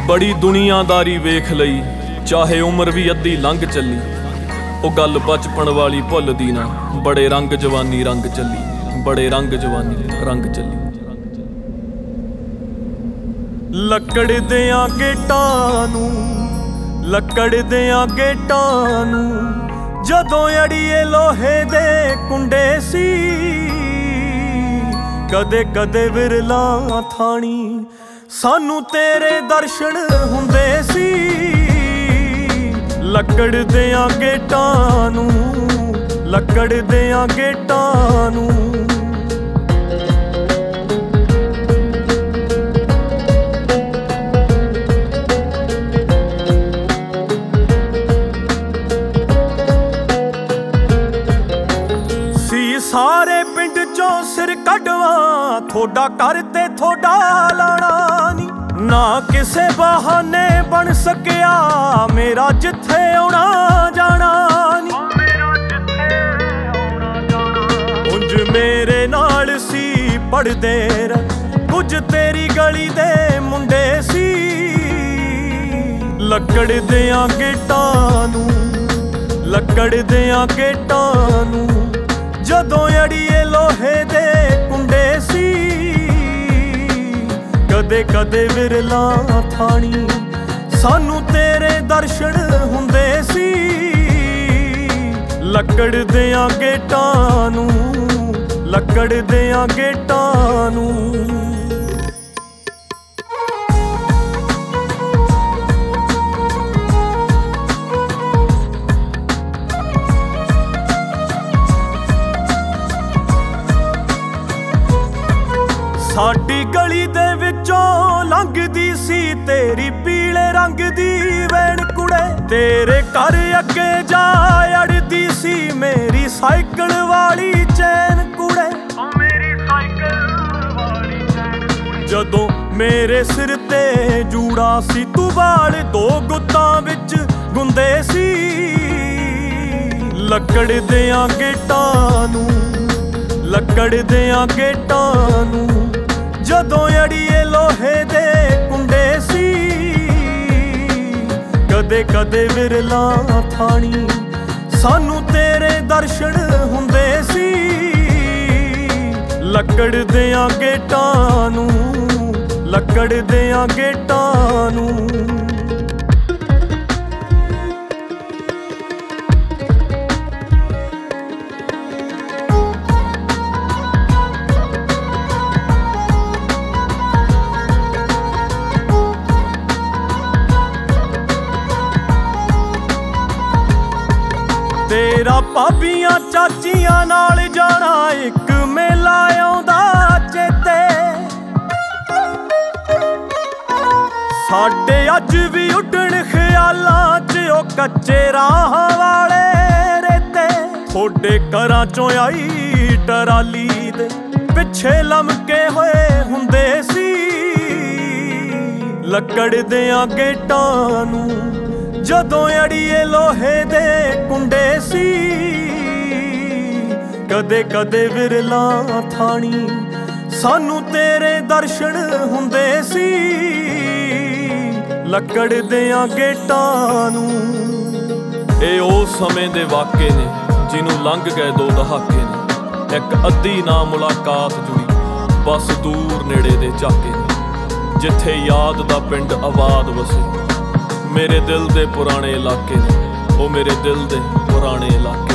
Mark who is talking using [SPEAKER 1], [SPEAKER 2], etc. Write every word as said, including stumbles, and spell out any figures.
[SPEAKER 1] बड़ी दुनियादारी वेख लई, चाहे उम्र भी अद्धी लंघ चली। ओ गल बचपन वाली भुलदी ना, बड़े रंग जवानी रंग चली, बड़े रंग जवानी रंग चली। ਲੱਕੜ ਦਿਆਂ ਗੇਟਾਂ ਨੂੰ, ਲੱਕੜ ਦਿਆਂ ਗੇਟਾਂ ਨੂੰ, ਜਦੋਂ ਅੜੀਏ ਲੋਹੇ ਦੇ ਕੁੰਡੇ ਸੀ। ਕਦੇ ਕਦੇ ਵਿਰਲਾ ਥਾਣੀ ਸਾਨੂੰ ਤੇਰੇ ਦਰਸ਼ਨ ਹੁੰਦੇ ਸੀ। ਲੱਕੜ ਦਿਆਂ ਗੇਟਾਂ ਨੂੰ, ਲੱਕੜ ਦਿਆਂ ਗੇਟਾਂ ਨੂੰ। ਸਾਰੇ ਪਿੰਡ ਚੋਂ ਸਿਰ ਕੱਢਵਾਂ, ਥੋੜਾ ਕਰ ਤੇ ਥੋੜਾ ਲਾਣਾ ਨੀ। ਨਾ ਕਿਸੇ ਬਹਾਨੇ ਬਣ ਸਕਿਆ ਮੇਰਾ ਜਿੱਥੇ ਆਉਣਾ ਜਾਣਾ ਨੀ। ਉਂਝ ਮੇਰੇ ਨਾਲ ਸੀ ਪੜ੍ਹਦੇ ਕੁਝ ਤੇਰੀ ਗਲੀ ਦੇ ਮੁੰਡੇ ਸੀ। ਲੱਕੜ ਦਿਆਂ ਗੇਟਾਂ ਨੂੰ, ਲੱਕੜ ਦਿਆਂ ਗੇਟਾਂ ਨੂੰ, ਜਦੋਂ ਅੜੀਏ ਲੋਹੇ ਦੇ ਕੁੰਡੇ ਸੀ। ਕਦੇ ਕਦੇ ਵਿਰਲਾ ਥਾਣੀ ਸਾਨੂੰ ਤੇਰੇ ਦਰਸ਼ਨ ਹੁੰਦੇ ਸੀ। ਲੱਕੜ ਦਿਆਂ ਗੇਟਾਂ ਨੂੰ, ਲੱਕੜ ਦਿਆਂ ਗੇਟਾਂ ਨੂੰ। ਸਾਡੀ ਗਲੀ ਦੇ ਵਿੱਚੋਂ ਲੰਘਦੀ ਸੀ ਤੇਰੀ ਪੀਲੇ ਰੰਗ ਦੀ ਵੈਣ ਕੁੜੇ। ਤੇਰੇ ਘਰ ਅੱਗੇ ਜਾ ਅੜਦੀ ਸੀ ਮੇਰੀ ਸਾਈਕਲ ਵਾਲੀ ਚੈਨ ਕੁੜੇ। ਮੇਰੀ ਸਾਈਕਲ ਵਾਲੀ ਚੈਨ। ਜਦੋਂ ਮੇਰੇ ਸਿਰ ਤੇ ਜੂੜਾ ਸੀ ਤੂੰ ਵਾਲ ਦੋ ਗੁੱਤਾਂ ਵਿੱਚ ਗੁੰਦੇ ਸੀ। ਲੱਕੜ ਦਿਆਂ ਗੇਟਾਂ ਨੂੰ, ਲੱਕੜ ਦਿਆਂ ਗੇਟਾਂ ਨੂੰ, ਜਦੋਂ ਅੜੀਏ ਲੋਹੇ ਦੇ ਕੁੰਡੇ ਸੀ। ਕਦੇ ਕਦੇ ਵਿਰਲਾ ਥਾਣੀ ਸਾਨੂੰ ਤੇਰੇ ਦਰਸ਼ਨ ਹੁੰਦੇ ਸੀ। ਲੱਕੜ ਦਿਆਂ ਗੇਟਾਂ ਨੂੰ, ਲੱਕੜ ਦਿਆਂ ਗੇਟਾਂ ਨੂੰ। ਤੇਰਾ ਭਾਬੀਆਂ ਚਾਚੀਆਂ ਨਾਲ ਜਾਣਾ ਇੱਕ ਮੇਲਾ ਆਉਂਦਾ ਚੇਤੇ। ਸਾਡੇ ਅੱਜ ਵੀ ਉੱਡਣ ਖਿਆਲਾਂ 'ਚ ਉਹ ਕੱਚੇ ਰਾਹਾਂ ਵਾਲੇ ਰੇਤੇ। ਥੋੜੇ ਘਰਾਂ 'ਚੋਂ ਆਈ ਟਰਾਲੀ ਦੇ ਪਿੱਛੇ ਲਮਕੇ ਹੋਏ ਹੁੰਦੇ ਸੀ। ਲੱਕੜ ਦਿਆਂ ਗੇਟਾਂ ਨੂੰ, ਜਦੋਂ ਅੜੀਏ ਲੋਹੇ ਦੇ ਕੁੰਡੇ ਸੀ। ਕਦੇ ਕਦੇ ਵਿਰਲਾ ਥਾਣੀ ਸਾਨੂੰ ਤੇਰੇ ਦਰਸ਼ਨ ਹੁੰਦੇ ਸੀ। ਲੱਕੜ ਦਿਆਂ ਗੇਟਾਂ ਨੂੰ। ਇਹ ਉਹ ਸਮੇਂ ਦੇ ਵਾਕੇ ਨੇ ਜਿਹਨੂੰ ਲੰਘ ਗਏ ਦੋ ਦਹਾਕੇ ਨੇ। ਇੱਕ ਅੱਧੀ ਨਾ ਮੁਲਾਕਾਤ ਜੁੜੀ ਬਸ ਦੂਰ ਨੇੜੇ ਦੇ ਝਾਕੇ ਨੇ। ਜਿੱਥੇ ਯਾਦ ਦਾ ਪਿੰਡ ਆਬਾਦ ਵਸੇ ਮੇਰੇ ਦਿਲ ਦੇ ਪੁਰਾਣੇ ਇਲਾਕੇ ਨੇ, ਉਹ ਮੇਰੇ ਦਿਲ ਦੇ ਪੁਰਾਣੇ ਇਲਾਕੇ।